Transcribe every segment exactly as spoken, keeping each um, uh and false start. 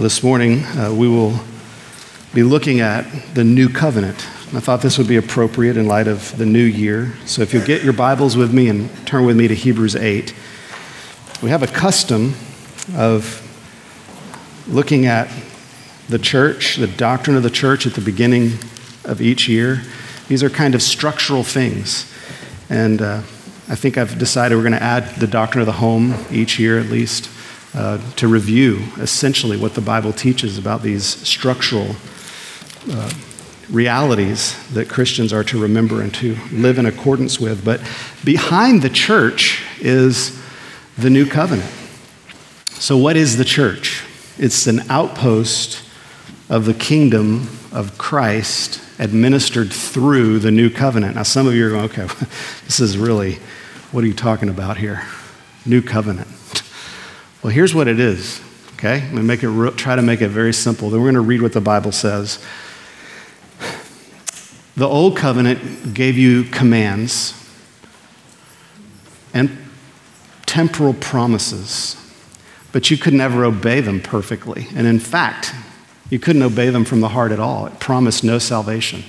This morning, uh, we will be looking at the new covenant. I thought this would be appropriate in light of the new year. So if you'll get your Bibles with me and turn with me to Hebrews eight. We have a custom of looking at the church, the doctrine of the church at the beginning of each year. These are kind of structural things. And uh, I think I've decided we're going to add the doctrine of the home each year at least. Uh, to review essentially what the Bible teaches about these structural uh, realities that Christians are to remember and to live in accordance with. But behind the church is the new covenant. So what is the church? It's an outpost of the kingdom of Christ administered through the new covenant. Now some of you are going, okay, this is really, what are you talking about here? New covenant. Well, here's what it is, okay? I'm going to make it re- try to make it very simple. Then we're going to read what the Bible says. The old covenant gave you commands and temporal promises, but you could never obey them perfectly. And in fact, you couldn't obey them from the heart at all. It promised no salvation.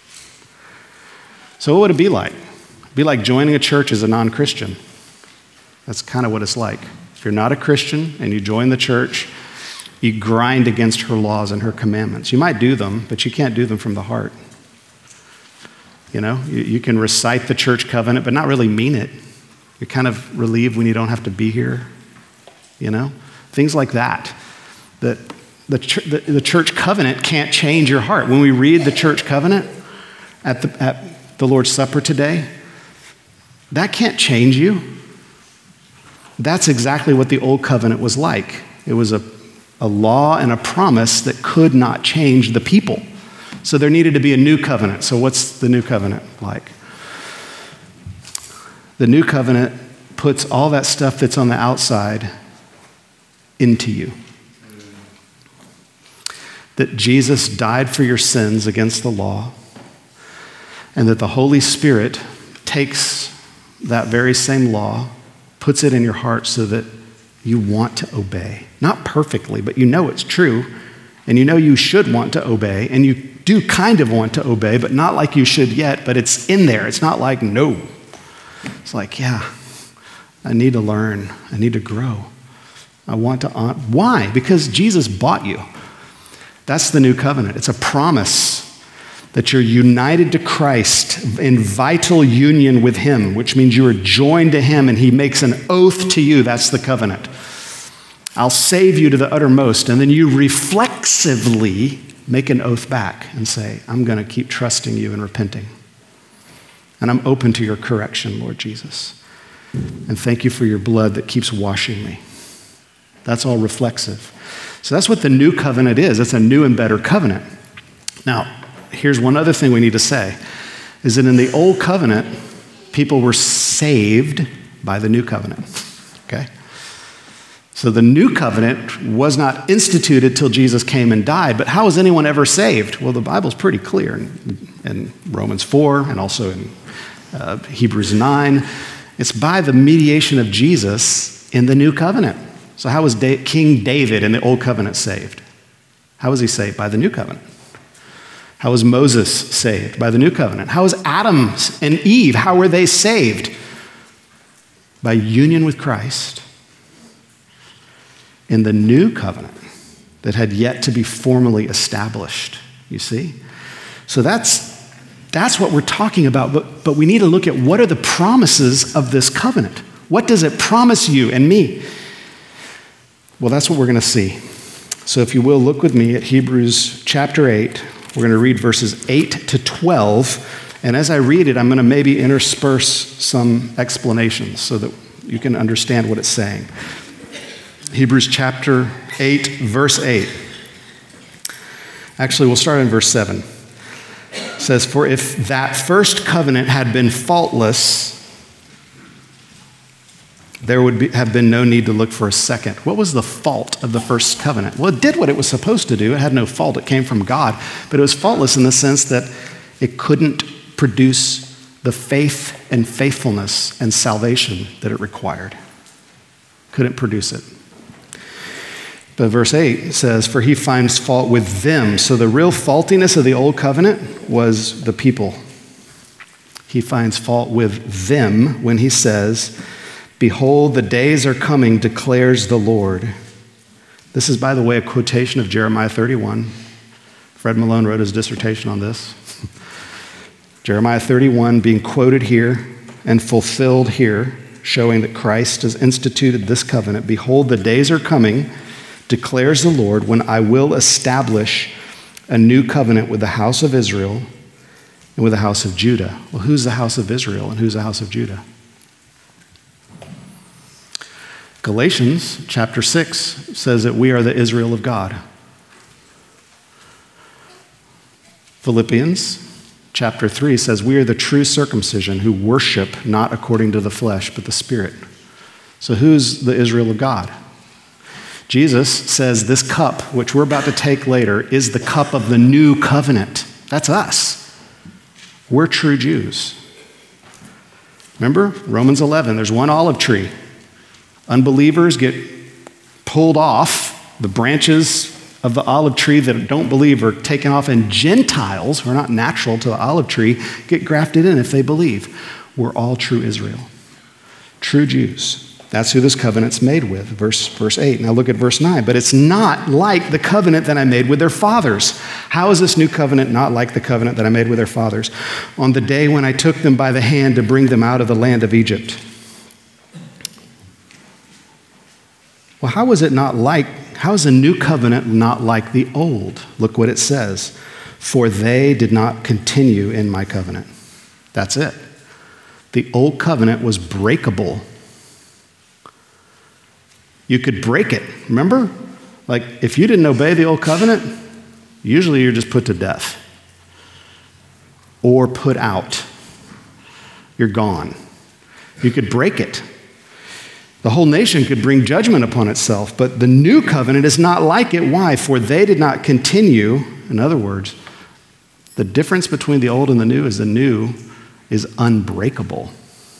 So what would it be like? It'd be like joining a church as a non-Christian. That's kind of what it's like. If you're not a Christian and you join the church, you grind against her laws and her commandments. You might do them, but you can't do them from the heart. You know, you, you can recite the church covenant, but not really mean it. You're kind of relieved when you don't have to be here. You know, things like that. That the, ch- the, the church covenant can't change your heart. When we read the church covenant at the, at the Lord's Supper today, that can't change you. That's exactly what the old covenant was like. It was a, a law and a promise that could not change the people. So there needed to be a new covenant. So what's the new covenant like? The new covenant puts all that stuff that's on the outside into you. That Jesus died for your sins against the law, and that the Holy Spirit takes that very same law, puts it in your heart so that you want to obey. Not perfectly, but you know it's true, and you know you should want to obey, and you do kind of want to obey, but not like you should yet, but it's in there. It's not like, no. It's like, yeah, I need to learn. I need to grow. I want to, honor. Why? Because Jesus bought you. That's the new covenant. It's a promise that you're united to Christ in vital union with him, which means you are joined to him and he makes an oath to you. That's the covenant. I'll save you to the uttermost. And then you reflexively make an oath back and say, I'm going to keep trusting you and repenting. And I'm open to your correction, Lord Jesus. And thank you for your blood that keeps washing me. That's all reflexive. So that's what the new covenant is. It's a new and better covenant. Now, here's one other thing we need to say, is that in the old covenant, people were saved by the new covenant, okay? So the new covenant was not instituted till Jesus came and died, but how was anyone ever saved? Well, the Bible's pretty clear in, in Romans four and also in uh, Hebrews nine. It's by the mediation of Jesus in the new covenant. So how was da- King David in the old covenant saved? How was he saved? By the new covenant. How was Moses saved? By the new covenant. How was Adam and Eve? How were they saved? By union with Christ in the new covenant that had yet to be formally established, you see? So that's, that's what we're talking about, but, but we need to look at what are the promises of this covenant? What does it promise you and me? Well, that's what we're going to see. So if you will, look with me at Hebrews chapter eight. We're going to read verses eight to twelve, and as I read it, I'm going to maybe intersperse some explanations so that you can understand what it's saying. Hebrews chapter eight, verse eight. Actually, we'll start in verse seven. It says, "For if that first covenant had been faultless, there would be, have been no need to look for a second." What was the fault of the first covenant? Well, it did what it was supposed to do. It had no fault. It came from God. But it was faultless in the sense that it couldn't produce the faith and faithfulness and salvation that it required. Couldn't produce it. But verse eight says, for he finds fault with them. So the real faultiness of the old covenant was the people. He finds fault with them when he says, behold, the days are coming, declares the Lord. This is, by the way, a quotation of Jeremiah thirty-one. Fred Malone wrote his dissertation on this. Jeremiah thirty-one being quoted here and fulfilled here, showing that Christ has instituted this covenant. Behold, the days are coming, declares the Lord, when I will establish a new covenant with the house of Israel and with the house of Judah. Well, who's the house of Israel and who's the house of Judah? Galatians chapter six says that we are the Israel of God. Philippians chapter three says we are the true circumcision who worship not according to the flesh, but the Spirit. So who's the Israel of God? Jesus says this cup, which we're about to take later, is the cup of the new covenant. That's us. We're true Jews. Remember, Romans eleven, there's one olive tree. Unbelievers get pulled off. The branches of the olive tree that don't believe are taken off, and Gentiles, who are not natural to the olive tree, get grafted in if they believe. We're all true Israel, true Jews. That's who this covenant's made with, verse, verse eight. Now look at verse nine. But it's not like the covenant that I made with their fathers. How is this new covenant not like the covenant that I made with their fathers? On the day when I took them by the hand to bring them out of the land of Egypt. Well, how is it not like, how is the new covenant not like the old? Look what it says. For they did not continue in my covenant. That's it. The old covenant was breakable. You could break it, remember? Like, if you didn't obey the old covenant, usually you're just put to death or put out. You're gone. You could break it. The whole nation could bring judgment upon itself, but the new covenant is not like it. Why? For they did not continue. In other words, the difference between the old and the new is the new is unbreakable.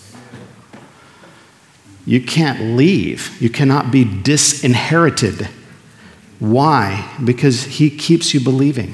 You can't leave. You cannot be disinherited. Why? Because he keeps you believing.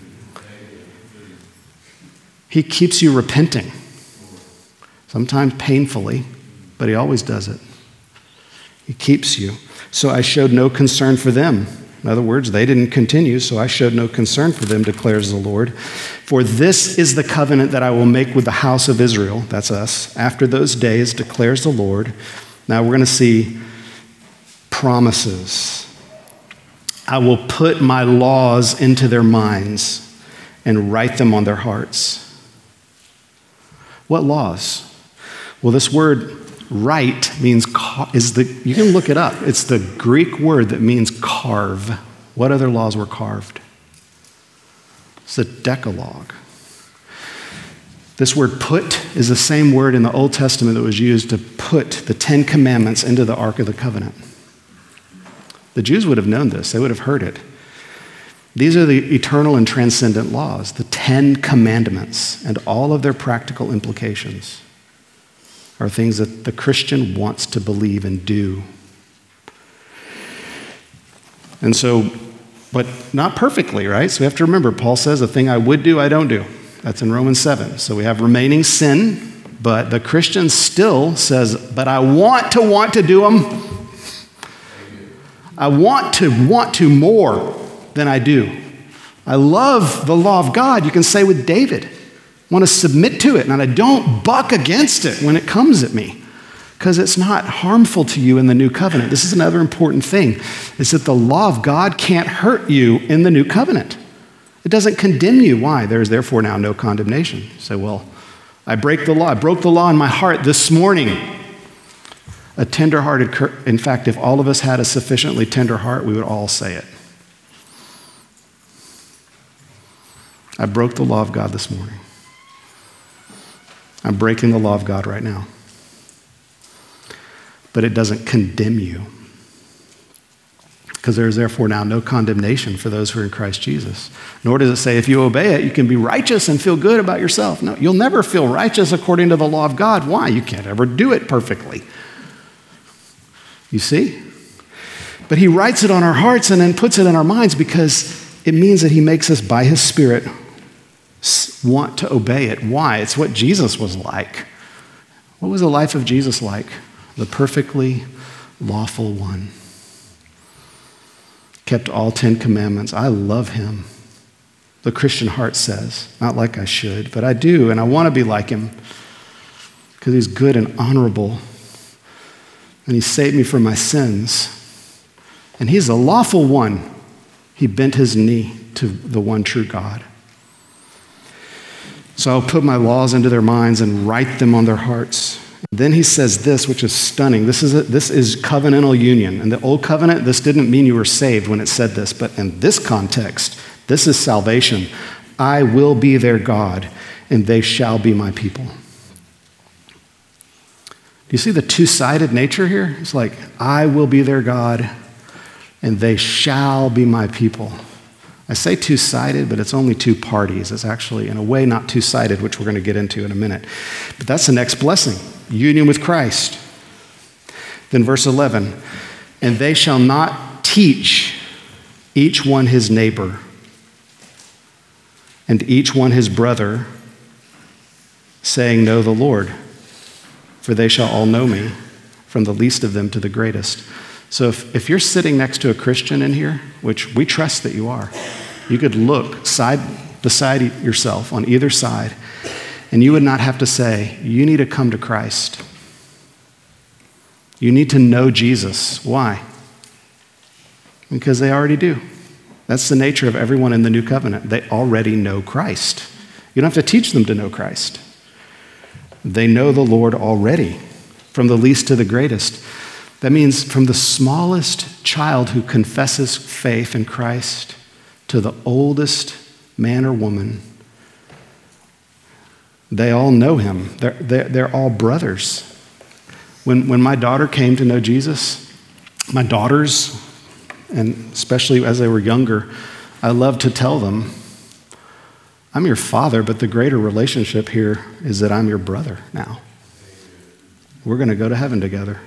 He keeps you repenting. Sometimes painfully, but he always does it. He keeps you. So I showed no concern for them. In other words, they didn't continue, so I showed no concern for them, declares the Lord. For this is the covenant that I will make with the house of Israel, that's us, after those days, declares the Lord. Now we're going to see promises. I will put my laws into their minds and write them on their hearts. What laws? Well, this word write means, is the, you can look it up. It's the Greek word that means carve. What other laws were carved? It's the Decalogue. This word put is the same word in the Old Testament that was used to put the Ten Commandments into the Ark of the Covenant. The Jews would have known this. They would have heard it. These are the eternal and transcendent laws, the Ten Commandments, and all of their practical implications are things that the Christian wants to believe and do. And so, but not perfectly, right? So we have to remember, Paul says, the thing I would do, I don't do. That's in Romans seven. So we have remaining sin, but the Christian still says, but I want to want to do them. I want to want to more than I do. I love the law of God. You can say with David, I want to submit to it, and I don't buck against it when it comes at me, because it's not harmful to you in the new covenant. This is another important thing, is that the law of God can't hurt you in the new covenant. It doesn't condemn you. Why? There is therefore now no condemnation. You say, well, I break the law. I broke the law in my heart this morning. A tender-hearted, in fact, if all of us had a sufficiently tender heart, we would all say it. I broke the law of God this morning. I'm breaking the law of God right now. But it doesn't condemn you, because there is therefore now no condemnation for those who are in Christ Jesus. Nor does it say if you obey it, you can be righteous and feel good about yourself. No, you'll never feel righteous according to the law of God. Why? You can't ever do it perfectly. You see? But he writes it on our hearts and then puts it in our minds because it means that he makes us by his Spirit want to obey it. Why? It's what Jesus was like. What was the life of Jesus like? The perfectly lawful one. Kept all Ten Commandments. I love him. The Christian heart says, not like I should, but I do, and I want to be like him because he's good and honorable, and he saved me from my sins. And he's the lawful one. He bent his knee to the one true God. So I'll put my laws into their minds and write them on their hearts. Then he says this, which is stunning. This is, a, this is covenantal union. In the old covenant, this didn't mean you were saved when it said this, but in this context, this is salvation. I will be their God, and they shall be my people. Do you see the two-sided nature here? It's like, I will be their God, and they shall be my people. I say two-sided, but it's only two parties. It's actually, in a way, not two-sided, which we're going to get into in a minute. But that's the next blessing, union with Christ. Then verse eleven, and they shall not teach each one his neighbor and each one his brother, saying, know the Lord, for they shall all know me, from the least of them to the greatest. So if, if you're sitting next to a Christian in here, which we trust that you are, you could look side beside yourself on either side, and you would not have to say, you need to come to Christ. You need to know Jesus. Why? Because they already do. That's the nature of everyone in the new covenant. They already know Christ. You don't have to teach them to know Christ. They know the Lord already, from the least to the greatest. That means from the smallest child who confesses faith in Christ to the oldest man or woman, they all know him. They're, they're, they're all brothers. When, when my daughter came to know Jesus, my daughters, and especially as they were younger, I loved to tell them, I'm your father, but the greater relationship here is that I'm your brother now. We're going to go to heaven together.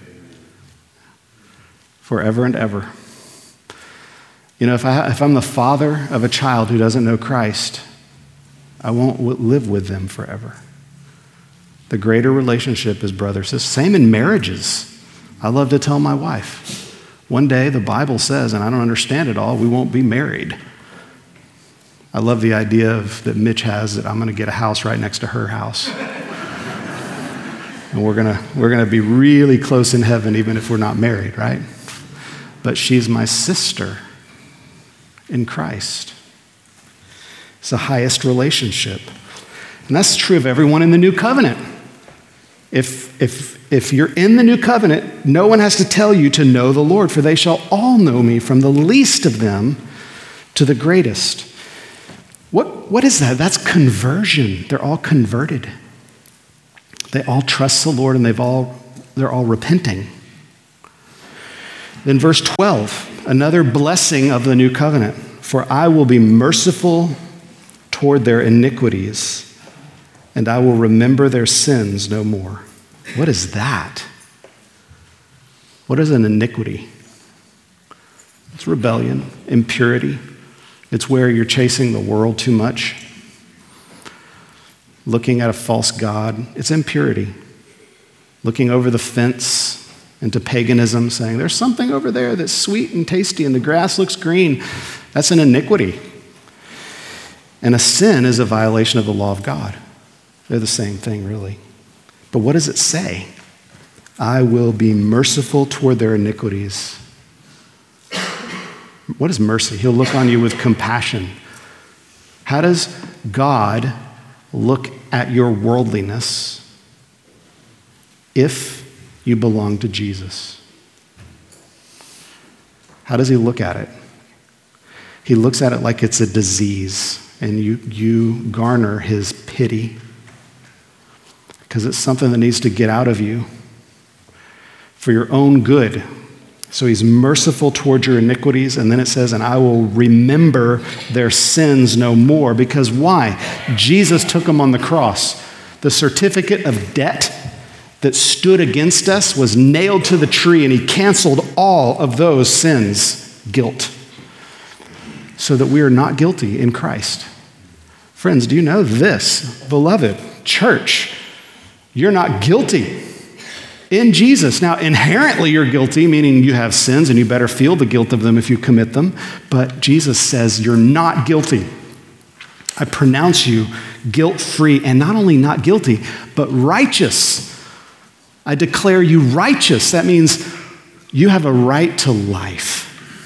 Forever and ever. You know, if, I, if I'm the father of a child who doesn't know Christ, I won't w- live with them forever. The greater relationship is brother sister. Same in marriages. I love to tell my wife, one day the Bible says, and I don't understand it all, we won't be married. I love the idea of, that Mitch has that I'm going to get a house right next to her house. And we're going to we're going to be really close in heaven even if we're not married, right? But she's my sister in Christ. It's the highest relationship. And that's true of everyone in the new covenant. If, if, if you're in the new covenant, no one has to tell you to know the Lord, for they shall all know me, from the least of them to the greatest. What, what is that? That's conversion. They're all converted. They all trust the Lord, and they've all, they're all repenting. Then verse twelve, another blessing of the new covenant. For I will be merciful toward their iniquities, and I will remember their sins no more. What is that? What is an iniquity? It's rebellion, impurity. It's where you're chasing the world too much, looking at a false god. It's impurity. Looking over the fence into paganism, saying, there's something over there that's sweet and tasty and the grass looks green. That's an iniquity. And a sin is a violation of the law of God. They're the same thing, really. But what does it say? I will be merciful toward their iniquities. What is mercy? He'll look on you with compassion. How does God look at your worldliness if you belong to Jesus? How does he look at it? He looks at it like it's a disease, and you, you garner his pity because it's something that needs to get out of you for your own good. So he's merciful toward your iniquities, and then it says, and I will remember their sins no more. Because why? Jesus took them on the cross. The certificate of debt that stood against us was nailed to the tree, and he canceled all of those sins' guilt so that we are not guilty in Christ. Friends, do you know this? Beloved church, you're not guilty in Jesus. Now, inherently you're guilty, meaning you have sins and you better feel the guilt of them if you commit them. But Jesus says you're not guilty. I pronounce you guilt-free, and not only not guilty, but righteous. I declare you righteous. That means you have a right to life.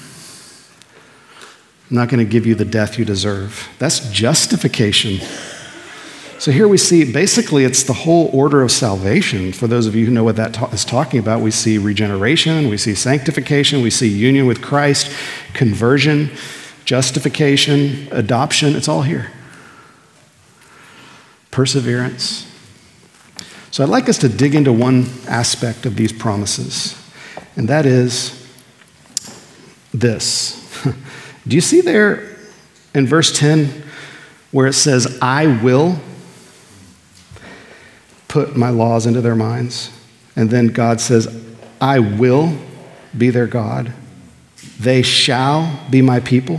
I'm not going to give you the death you deserve. That's justification. So here we see, basically, it's the whole order of salvation. For those of you who know what that ta- is talking about, we see regeneration, we see sanctification, we see union with Christ, conversion, justification, adoption. It's all here. Perseverance. So I'd like us to dig into one aspect of these promises, and that is this. Do you see there in verse ten where it says, I will put my laws into their minds? And then God says, I will be their God. They shall be my people.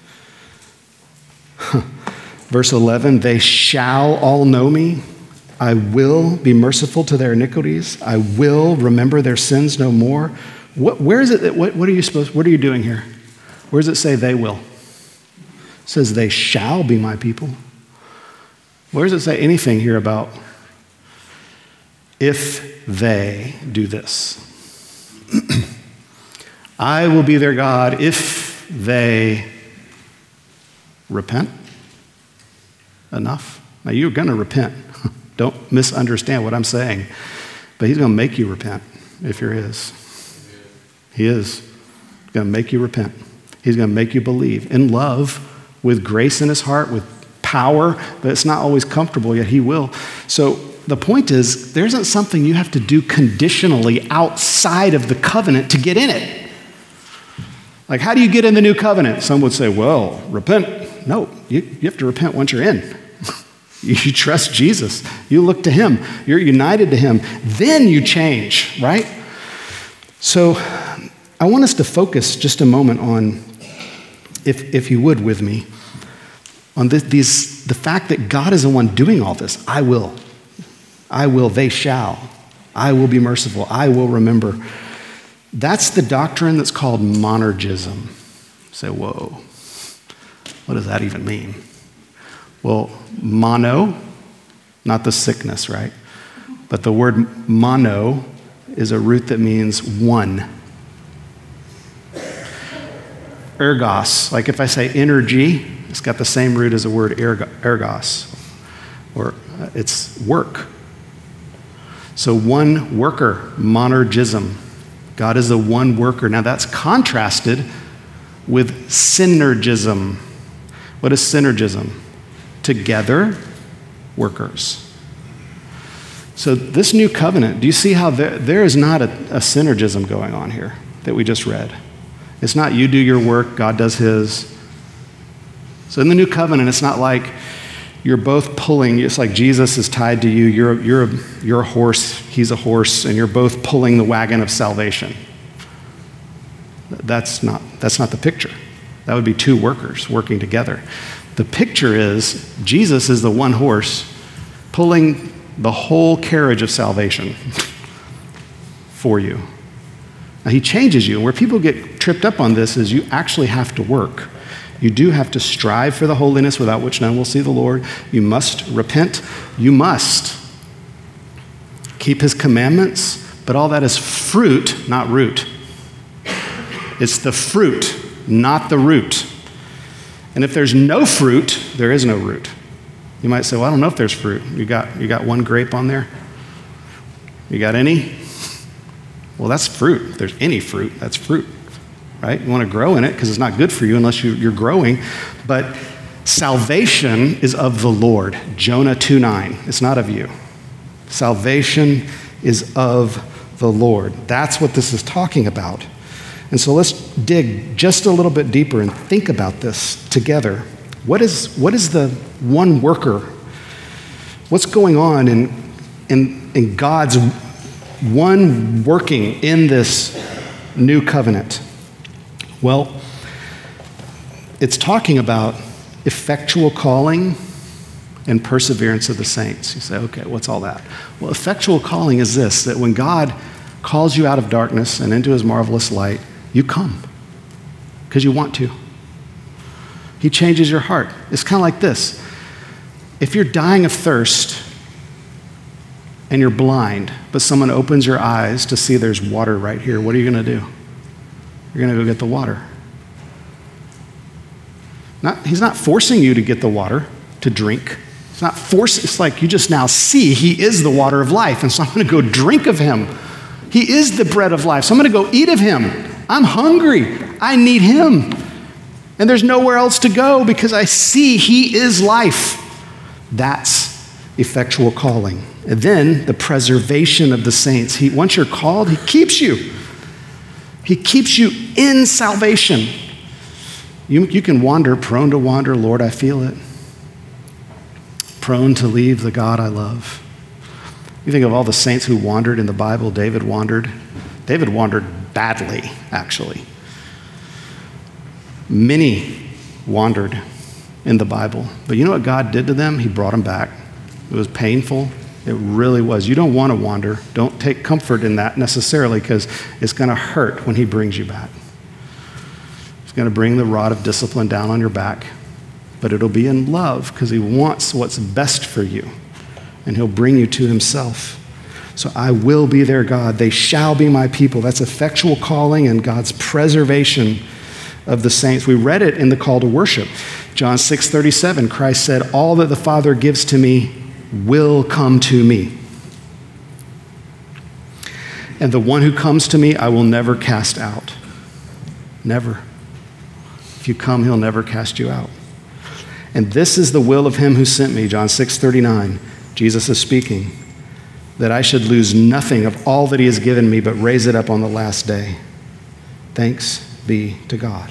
Verse eleven, they shall all know me. I will be merciful to their iniquities. I will remember their sins no more. What, where is it that, what, what are you supposed, what are you doing here? Where does it say they will? It says they shall be my people. Where does it say anything here about if they do this? I will be their God if they repent enough. Now you're going to repent. Don't misunderstand what I'm saying. But he's going to make you repent if you're his. He is going to make you repent. He's going to make you believe in love, with grace in his heart, with power, but it's not always comfortable, yet he will. So the point is, there isn't something you have to do conditionally outside of the covenant to get in it. Like, how do you get in the new covenant? Some would say, well, repent. No, you, you have to repent once you're in. You trust Jesus. You look to him. You're united to him. Then you change, right? So I want us to focus just a moment on, if, if you would with me, on this, these, the fact that God is the one doing all this. I will. I will. They shall. I will be merciful. I will remember. That's the doctrine that's called monergism. You say, whoa, what does that even mean? Well, mono, not the sickness, right? But the word mono is a root that means one. Ergos, like if I say energy, it's got the same root as the word ergos, or it's work. So one worker, monergism. God is the one worker. Now that's contrasted with synergism. What is synergism? Together workers. So this new covenant, do you see how there, there is not a, a synergism going on here that we just read? It's not you do your work, God does his. So in the new covenant, it's not like you're both pulling, it's like Jesus is tied to you, you're, you're, a, you're a horse, he's a horse, and you're both pulling the wagon of salvation. That's not, that's not the picture. That would be two workers working together. The picture is Jesus is the one horse pulling the whole carriage of salvation for you. Now, he changes you. Where people get tripped up on this is you actually have to work. You do have to strive for the holiness without which none will see the Lord. You must repent. You must keep his commandments, but all that is fruit, not root. It's the fruit, not the root. And if there's no fruit, there is no root. You might say, well, I don't know if there's fruit. You got, you got one grape on there? You got any? Well, that's fruit. If there's any fruit, that's fruit, right? You want to grow in it because it's not good for you unless you, you're growing. But salvation is of the Lord. Jonah two nine. It's not of you. Salvation is of the Lord. That's what this is talking about. And so let's dig just a little bit deeper and think about this together. What is, what is the one worker? What's going on in, in, in God's one working in this new covenant? Well, it's talking about effectual calling and perseverance of the saints. You say, okay, what's all that? Well, effectual calling is this, that when God calls you out of darkness and into his marvelous light, you come because you want to. He changes your heart. It's kind of like this. If you're dying of thirst and you're blind, but someone opens your eyes to see there's water right here, what are you going to do? You're going to go get the water. Not, he's not forcing you to get the water to drink. It's not force. It's like you just now see he is the water of life, and so I'm going to go drink of him. He is the bread of life, so I'm going to go eat of him. I'm hungry. I need him. And there's nowhere else to go because I see he is life. That's effectual calling. And then the preservation of the saints. He, once you're called, he keeps you. He keeps you in salvation. You, you can wander, prone to wander. Lord, I feel it. Prone to leave the God I love. You think of all the saints who wandered in the Bible. David wandered. David wandered badly, actually. Many wandered in the Bible. But you know what God did to them? He brought them back. It was painful. It really was. You don't want to wander. Don't take comfort in that necessarily, because it's going to hurt when he brings you back. He's going to bring the rod of discipline down on your back. But it'll be in love because he wants what's best for you. And he'll bring you to himself. So I will be their God. They shall be my people. That's effectual calling and God's preservation of the saints. We read it in the call to worship. John six thirty-seven, Christ said, all that the Father gives to me will come to me. And the one who comes to me, I will never cast out. Never. If you come, he'll never cast you out. And this is the will of him who sent me, John six thirty-nine. Jesus is speaking, that I should lose nothing of all that he has given me, but raise it up on the last day. Thanks be to God.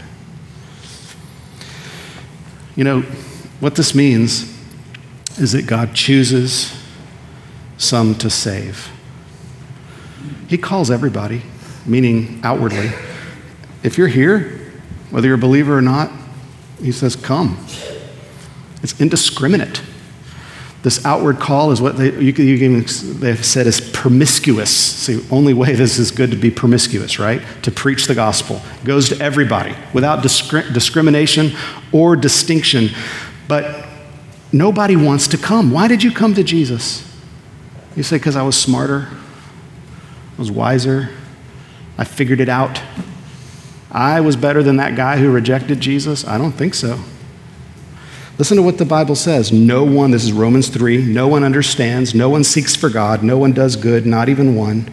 You know, what this means is that God chooses some to save. He calls everybody, meaning outwardly. If you're here, whether you're a believer or not, he says, come. It's indiscriminate. This outward call is what they, you can, you can, they've said is promiscuous. It's the only way this is good to be promiscuous, right? To preach the gospel. It goes to everybody without discri- discrimination or distinction. But nobody wants to come. Why did you come to Jesus? You say, because I was smarter. I was wiser. I figured it out. I was better than that guy who rejected Jesus? I don't think so. Listen to what the Bible says. No one, this is Romans three, no one understands, no one seeks for God, no one does good, not even one.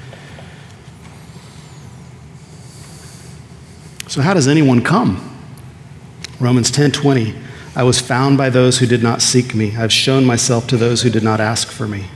So how does anyone come? Romans ten twenty, I was found by those who did not seek me. I've shown myself to those who did not ask for me.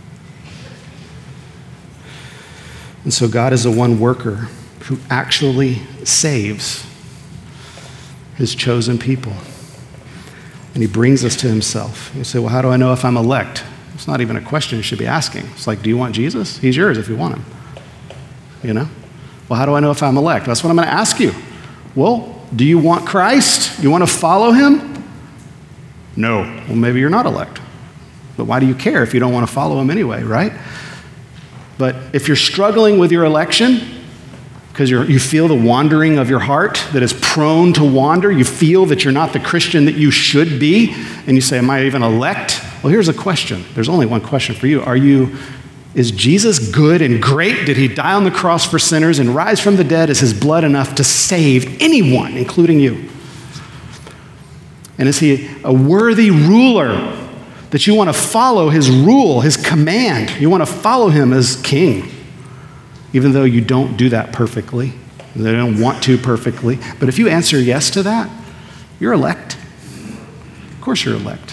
And so God is the one worker who actually saves his chosen people. And he brings us to himself. You say, well, how do I know if I'm elect? It's not even a question you should be asking. It's like, do you want Jesus? He's yours if you want him. You know? Well, how do I know if I'm elect? That's what I'm going to ask you. Well, do you want Christ? You want to follow him? No. Well, maybe you're not elect. But why do you care if you don't want to follow him anyway, right? But if you're struggling with your election, because you feel the wandering of your heart that is prone to wander, you feel that you're not the Christian that you should be, and you say, am I even elect? Well, here's a question. There's only one question for you. Are you, is Jesus good and great? Did he die on the cross for sinners and rise from the dead? Is his blood enough to save anyone, including you? And is he a worthy ruler that you want to follow his rule, his command? You want to follow him as king, even though you don't do that perfectly. They don't want to perfectly. But if you answer yes to that, you're elect. Of course you're elect.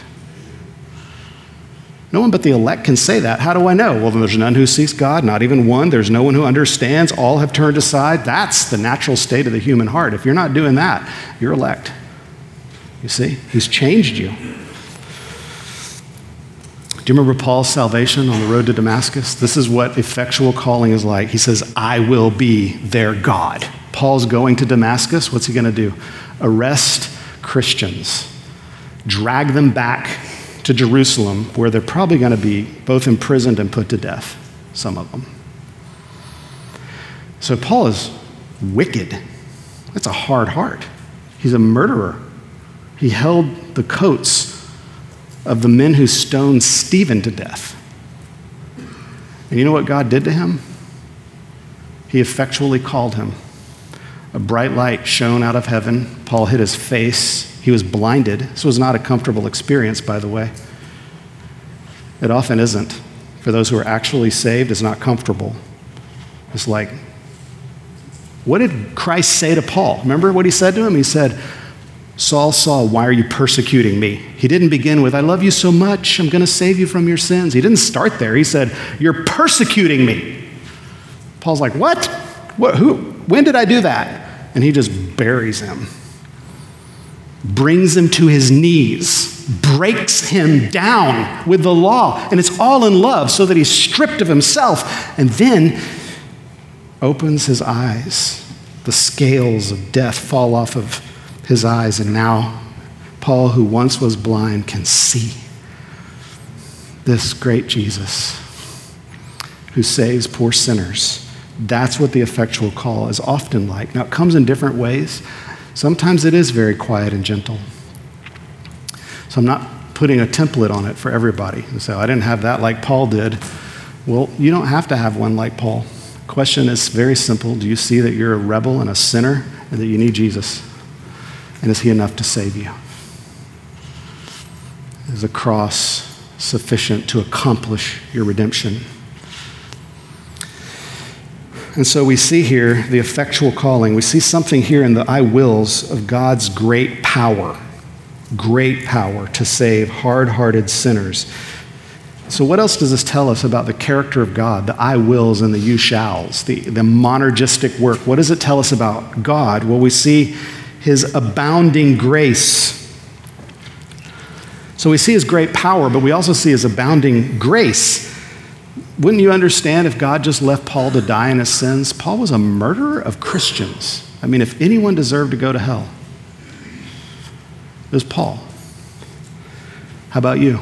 No one but the elect can say that. How do I know? Well, there's none who seeks God, not even one. There's no one who understands. All have turned aside. That's the natural state of the human heart. If you're not doing that, you're elect. You see? He's changed you. Do you remember Paul's salvation on the road to Damascus? This is what effectual calling is like. He says, I will be their God. Paul's going to Damascus. What's he going to do? Arrest Christians, drag them back to Jerusalem, where they're probably going to be both imprisoned and put to death, some of them. So Paul is wicked. That's a hard heart. He's a murderer. He held the coats of the men who stoned Stephen to death. And you know what God did to him? He effectually called him. A bright light shone out of heaven. Paul hit his face. He was blinded. This was not a comfortable experience, by the way. It often isn't. For those who are actually saved, it's not comfortable. It's like, what did Christ say to Paul? Remember what he said to him? He said, Saul, Saul, why are you persecuting me? He didn't begin with, I love you so much, I'm going to save you from your sins. He didn't start there. He said, you're persecuting me. Paul's like, what? What? Who? When did I do that? And he just buries him, brings him to his knees, breaks him down with the law. And it's all in love so that he's stripped of himself. And then opens his eyes. The scales of death fall off of his eyes, and now Paul, who once was blind, can see this great Jesus who saves poor sinners. That's what the effectual call is often like. Now, it comes in different ways. Sometimes it is very quiet and gentle. So I'm not putting a template on it for everybody. And so I didn't have that like Paul did. Well, you don't have to have one like Paul. The question is very simple. Do you see that you're a rebel and a sinner and that you need Jesus? And is he enough to save you? Is the cross sufficient to accomplish your redemption? And so we see here the effectual calling. We see something here in the I wills of God's great power, great power to save hard-hearted sinners. So what else does this tell us about the character of God, the I wills and the you shalls, the, the monergistic work? What does it tell us about God? Well, we see his abounding grace. So we see his great power, but we also see his abounding grace. Wouldn't you understand if God just left Paul to die in his sins? Paul was a murderer of Christians. I mean, if anyone deserved to go to hell, it was Paul. How about you?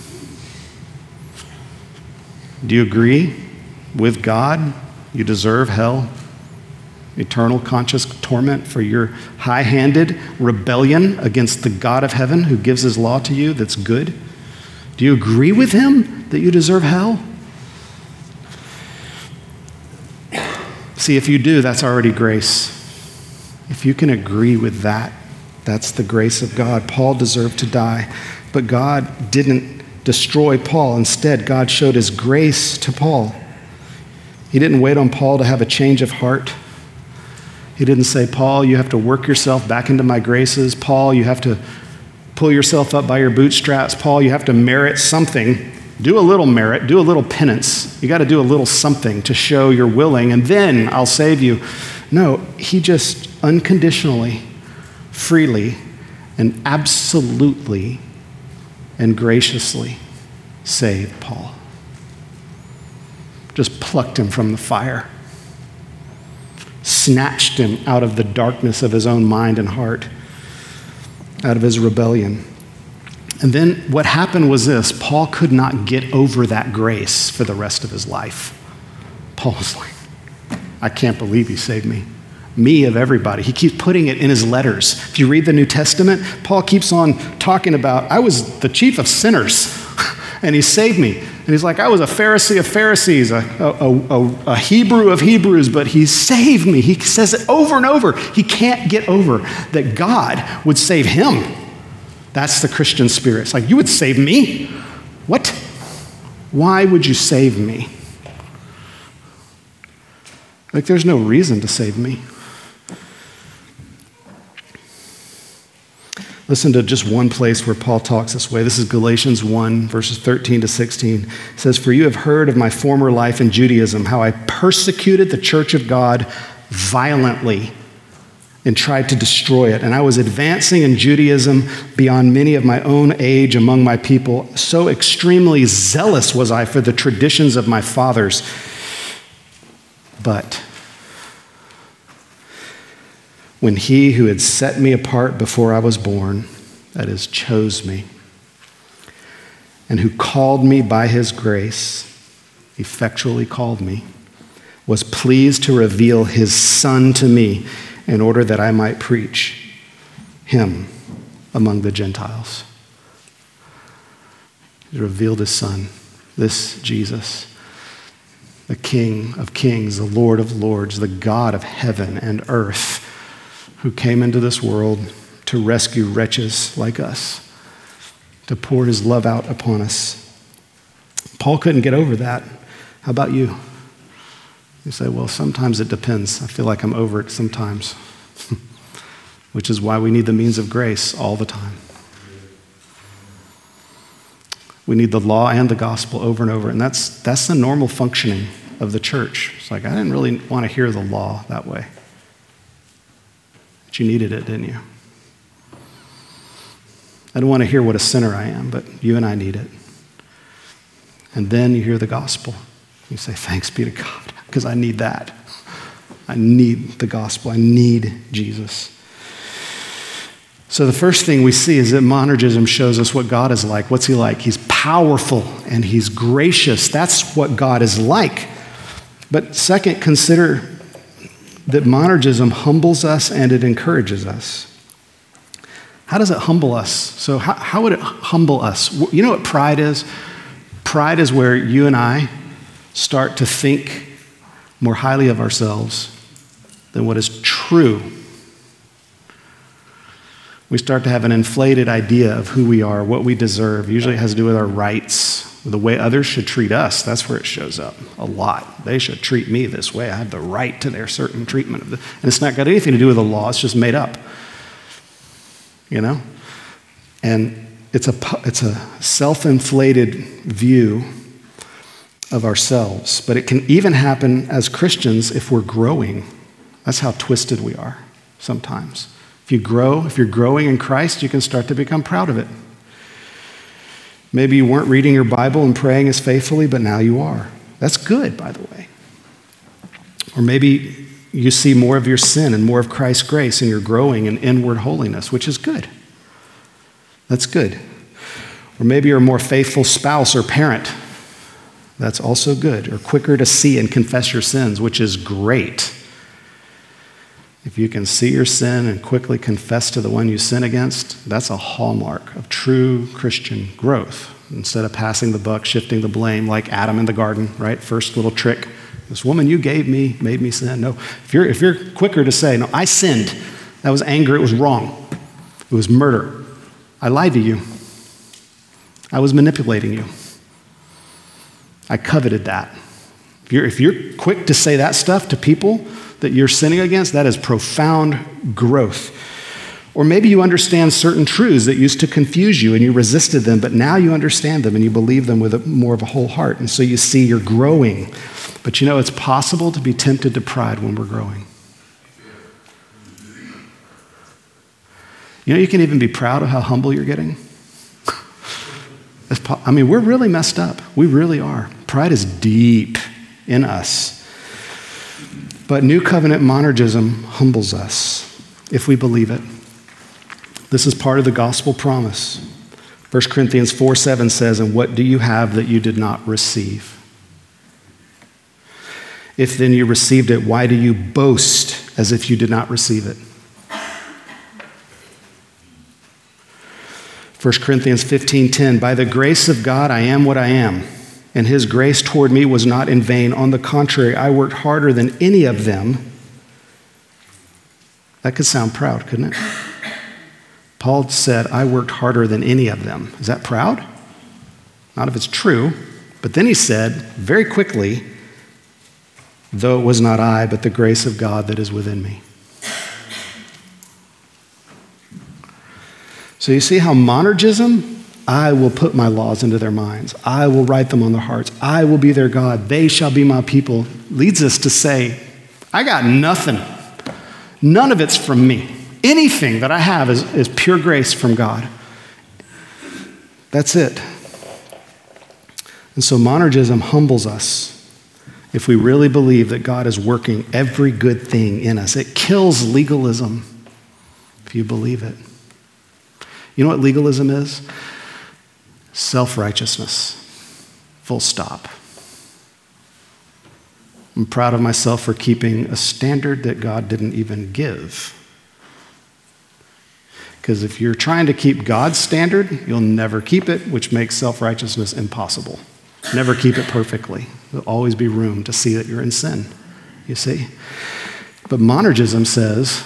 Do you agree with God? You deserve hell, eternal conscious torment for your high-handed rebellion against the God of heaven who gives his law to you that's good? Do you agree with him that you deserve hell? See, if you do, that's already grace. If you can agree with that, that's the grace of God. Paul deserved to die, but God didn't destroy Paul. Instead, God showed his grace to Paul. He didn't wait on Paul to have a change of heart. He didn't say, Paul, you have to work yourself back into my graces. Paul, you have to pull yourself up by your bootstraps. Paul, you have to merit something. Do a little merit, do a little penance. You got to do a little something to show you're willing, and then I'll save you. No, he just unconditionally, freely, and absolutely and graciously saved Paul. Just plucked him from the fire. Snatched him out of the darkness of his own mind and heart, out of his rebellion. And then what happened was this: Paul could not get over that grace for the rest of his life. Paul was like, I can't believe he saved me. Me of everybody. He keeps putting it in his letters. If you read the New Testament, Paul keeps on talking about, I was the chief of sinners, and he saved me. And he's like, I was a Pharisee of Pharisees, a, a, a, a Hebrew of Hebrews, but he saved me. He says it over and over. He can't get over that God would save him. That's the Christian spirit. It's like, you would save me? What? Why would you save me? Like, there's no reason to save me. Listen to just one place where Paul talks this way. This is Galatians one, verses thirteen to sixteen. It says, for you have heard of my former life in Judaism, how I persecuted the church of God violently and tried to destroy it. And I was advancing in Judaism beyond many of my own age among my people. So extremely zealous was I for the traditions of my fathers. But when he who had set me apart before I was born, that is, chose me, and who called me by his grace, effectually called me, was pleased to reveal his Son to me in order that I might preach him among the Gentiles. He revealed his Son, this Jesus, the King of kings, the Lord of lords, the God of heaven and earth, who came into this world to rescue wretches like us, to pour his love out upon us. Paul couldn't get over that. How about you? You say, well, sometimes it depends. I feel like I'm over it sometimes, which is why we need the means of grace all the time. We need the law and the gospel over and over, and that's that's the normal functioning of the church. It's like, I didn't really want to hear the law that way. But you needed it, didn't you? I don't want to hear what a sinner I am, but you and I need it. And then you hear the gospel. You say, thanks be to God, because I need that. I need the gospel. I need Jesus. So the first thing we see is that monergism shows us what God is like. What's he like? He's powerful and he's gracious. That's what God is like. But second, consider that monergism humbles us and it encourages us. How does it humble us? So how, how would it humble us? You know what pride is? Pride is where you and I start to think more highly of ourselves than what is true. We start to have an inflated idea of who we are, what we deserve. Usually it has to do with our rights, with the way others should treat us. That's where it shows up a lot. They should treat me this way. I have the right to their certain treatment. And it's not got anything to do with the law. It's just made up. You know? And it's a, it's a self-inflated view of ourselves. But it can even happen as Christians if we're growing. That's how twisted we are sometimes. If you grow, if you're growing in Christ, you can start to become proud of it. Maybe you weren't reading your Bible and praying as faithfully, but now you are. That's good, by the way. Or maybe you see more of your sin and more of Christ's grace, and you're growing in inward holiness, which is good. That's good. Or maybe you're a more faithful spouse or parent. That's also good. Or quicker to see and confess your sins, which is great. If you can see your sin and quickly confess to the one you sin against, that's a hallmark of true Christian growth. Instead of passing the buck, shifting the blame like Adam in the garden, right? First little trick. This woman you gave me made me sin. No, if you're, if you're quicker to say, no, I sinned. That was anger. It was wrong. It was murder. I lied to you. I was manipulating you. I coveted that. If you're, if you're quick to say that stuff to people that you're sinning against, that is profound growth. Or maybe you understand certain truths that used to confuse you and you resisted them, but now you understand them and you believe them with a, more of a whole heart. And so you see you're growing. But you know, it's possible to be tempted to pride when we're growing. You know, you can even be proud of how humble you're getting. I mean, we're really messed up. We really are. Pride is deep in us. But New Covenant monergism humbles us if we believe it. This is part of the gospel promise. First Corinthians four seven says, and what do you have that you did not receive? If then you received it, why do you boast as if you did not receive it? First Corinthians fifteen ten, by the grace of God I am what I am, and his grace toward me was not in vain. On the contrary, I worked harder than any of them. That could sound proud, couldn't it? Paul said, I worked harder than any of them. Is that proud? Not if it's true. But then he said, very quickly, though it was not I, but the grace of God that is within me. So you see how monergism, I will put my laws into their minds. I will write them on their hearts. I will be their God. They shall be my people. Leads us to say, I got nothing. None of it's from me. Anything that I have is, is pure grace from God. That's it. And so monergism humbles us if we really believe that God is working every good thing in us. It kills legalism if you believe it. You know what legalism is? Self-righteousness. Full stop. I'm proud of myself for keeping a standard that God didn't even give. Because if you're trying to keep God's standard, you'll never keep it, which makes self-righteousness impossible. Never keep it perfectly. There'll always be room to see that you're in sin, you see? But monergism says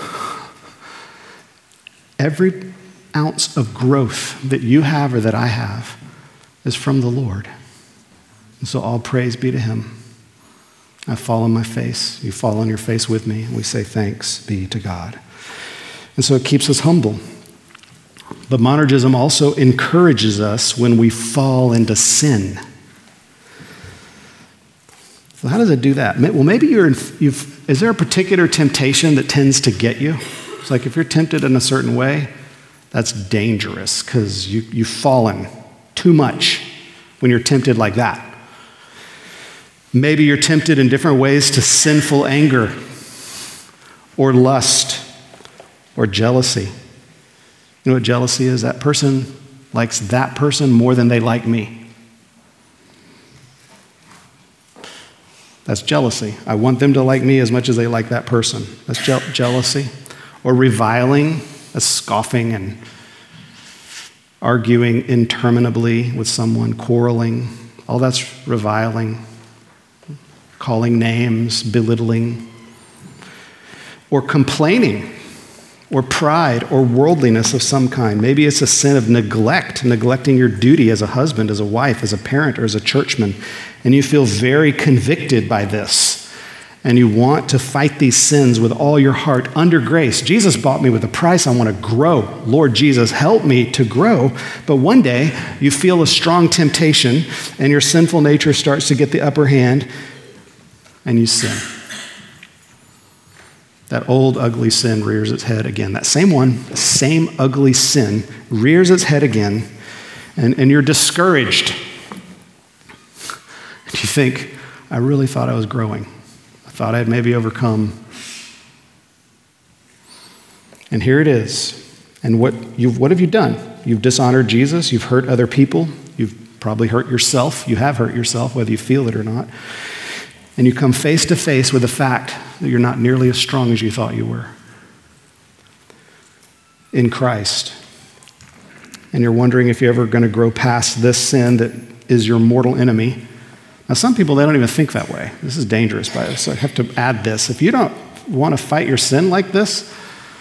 every ounce of growth that you have or that I have is from the Lord. And so all praise be to him. I fall on my face. You fall on your face with me. And we say thanks be to God. And so it keeps us humble. But monergism also encourages us when we fall into sin. So how does it do that? Well, maybe you're in, you've, is there a particular temptation that tends to get you? It's like if you're tempted in a certain way, that's dangerous because you, you've fallen too much when you're tempted like that. Maybe you're tempted in different ways to sinful anger or lust or jealousy. You know what jealousy is? That person likes that person more than they like me. That's jealousy. I want them to like me as much as they like that person. That's je- jealousy. Or reviling, that's scoffing and arguing interminably with someone, quarreling. All that's reviling. Calling names, belittling. Or complaining. Or pride, or worldliness of some kind. Maybe it's a sin of neglect, neglecting your duty as a husband, as a wife, as a parent, or as a churchman, and you feel very convicted by this, and you want to fight these sins with all your heart under grace. Jesus bought me with a price. I want to grow. Lord Jesus, help me to grow. But one day, you feel a strong temptation, and your sinful nature starts to get the upper hand, and you sin. That old ugly sin rears its head again. That same one, the same ugly sin rears its head again, and, and you're discouraged. And you think, I really thought I was growing. I thought I'd maybe overcome. And here it is. And what you've what have you done? You've dishonored Jesus. You've hurt other people. You've probably hurt yourself. You have hurt yourself, whether you feel it or not. And you come face to face with the fact that you're not nearly as strong as you thought you were in Christ. And you're wondering if you're ever going to grow past this sin that is your mortal enemy. Now, some people, they don't even think that way. This is dangerous, by so I have to add this. If you don't want to fight your sin like this,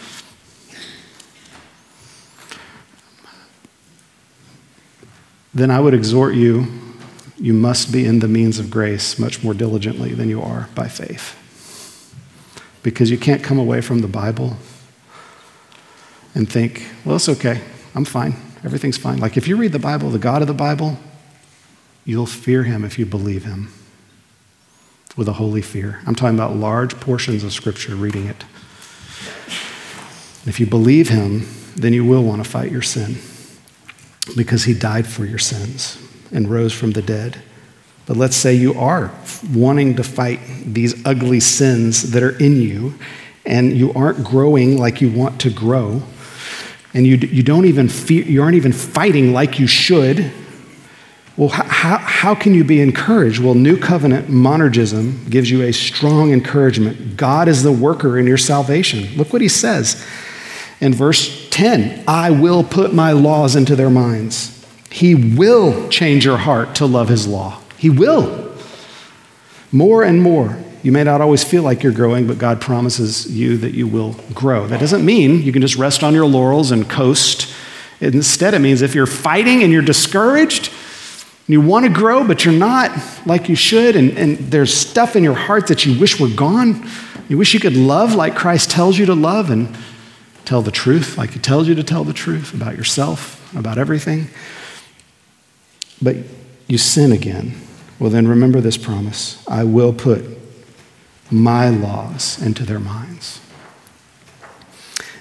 then I would exhort you, you must be in the means of grace much more diligently than you are by faith. Because you can't come away from the Bible and think, well, it's okay. I'm fine. Everything's fine. Like if you read the Bible, the God of the Bible, you'll fear him if you believe him with a holy fear. I'm talking about large portions of Scripture, reading it. And if you believe him, then you will want to fight your sin because he died for your sins and rose from the dead. But let's say you are wanting to fight these ugly sins that are in you and you aren't growing like you want to grow and you, you don't even fear, you aren't even fighting like you should. Well, how, how can you be encouraged? Well, New Covenant monergism gives you a strong encouragement. God is the worker in your salvation. Look what he says in verse ten. I will put my laws into their minds. He will change your heart to love his law. He will. More and more. You may not always feel like you're growing, but God promises you that you will grow. That doesn't mean you can just rest on your laurels and coast. Instead, it means if you're fighting and you're discouraged, you want to grow, but you're not like you should, and, and there's stuff in your heart that you wish were gone. You wish you could love like Christ tells you to love and tell the truth like he tells you to tell the truth about yourself, about everything. But you sin again. Well, then remember this promise. I will put my laws into their minds.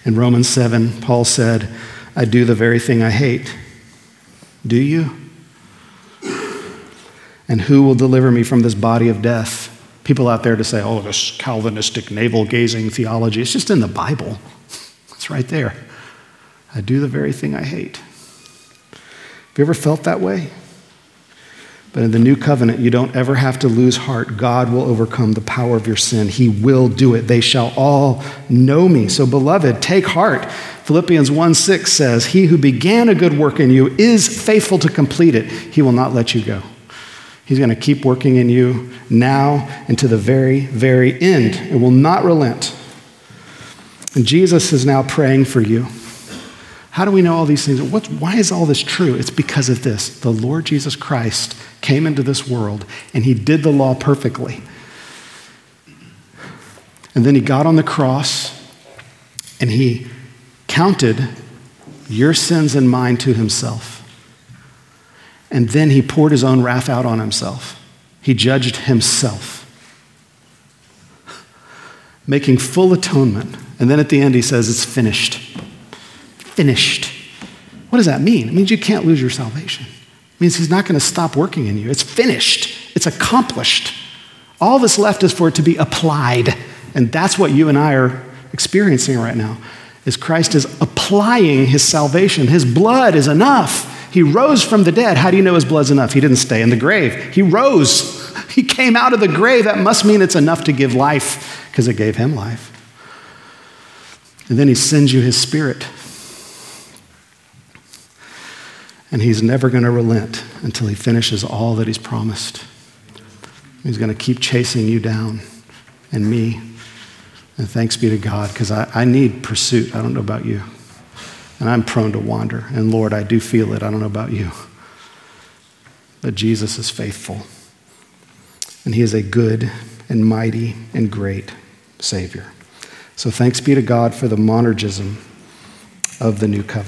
In Romans seven, Paul said, I do the very thing I hate. Do you? And who will deliver me from this body of death? People out there to say, oh, this Calvinistic navel-gazing theology. It's just in the Bible. It's right there. I do the very thing I hate. Have you ever felt that way? But in the new covenant, you don't ever have to lose heart. God will overcome the power of your sin. He will do it. They shall all know me. So beloved, take heart. Philippians one six says, he who began a good work in you is faithful to complete it. He will not let you go. He's going to keep working in you now and to the very, very end. It will not relent. And Jesus is now praying for you. How do we know all these things? What, why is all this true? It's because of this. The Lord Jesus Christ came into this world and he did the law perfectly. And then he got on the cross and he counted your sins and mine to himself. And then he poured his own wrath out on himself. He judged himself, making full atonement. And then at the end he says, it's finished. Finished. What does that mean? It means you can't lose your salvation. It means he's not going to stop working in you. It's finished. It's accomplished. All that's left is for it to be applied. And that's what you and I are experiencing right now, is Christ is applying his salvation. His blood is enough. He rose from the dead. How do you know his blood's enough? He didn't stay in the grave. He rose. He came out of the grave. That must mean it's enough to give life, because it gave him life. And then he sends you his Spirit. And he's never going to relent until he finishes all that he's promised. He's going to keep chasing you down and me. And thanks be to God, because I, I need pursuit. I don't know about you. And I'm prone to wander. And Lord, I do feel it. I don't know about you. But Jesus is faithful. And he is a good and mighty and great Savior. So thanks be to God for the monergism of the new covenant.